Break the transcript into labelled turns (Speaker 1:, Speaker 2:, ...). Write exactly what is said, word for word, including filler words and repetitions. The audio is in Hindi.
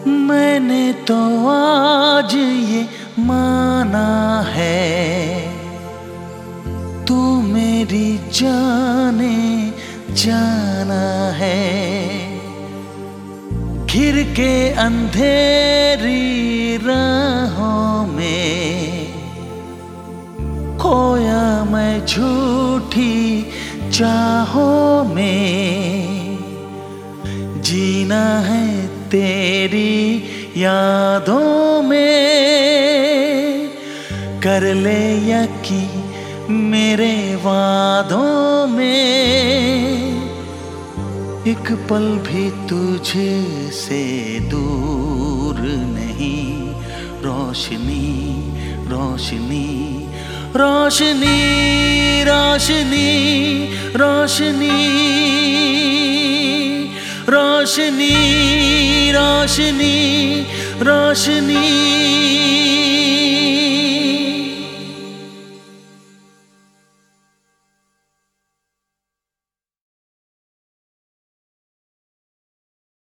Speaker 1: मैंने तो आज ये माना है, तू मेरी जाने जाना है। घिर के अंधेरी राहों में खोया मैं झूठी चाहों में। जीना है तेरी यादों में, कर ले यकीन मेरे वादों में। एक पल भी तुझे से दूर नहीं, रोशनी रोशनी रोशनी रोशनी रोशनी रोशनी रोशनी रोशनी।